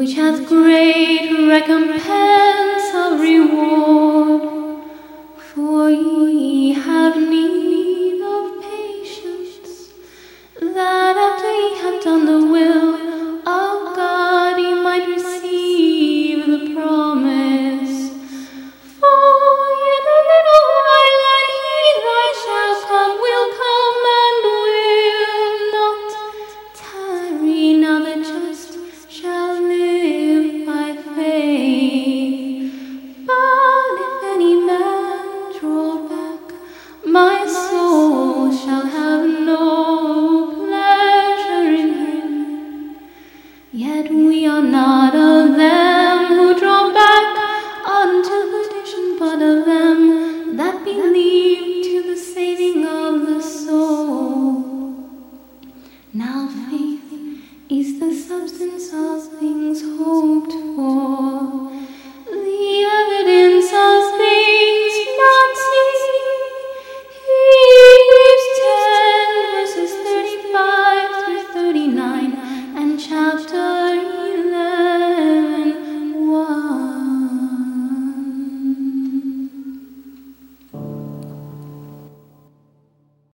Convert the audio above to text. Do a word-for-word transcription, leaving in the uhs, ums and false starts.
which hath great recompense of reward. For ye have need of patience, that after ye have done the will of God, ye might receive the promise. For yet a little while, and he that shall come will come and will not tarry. Now the just shall live by faith. But if any man draw back, my soul shall have no pleasure in him. Yet we are not of them who draw back unto perdition, but of them that believe to the saving of the soul. Now faith is the substance of things hoped for,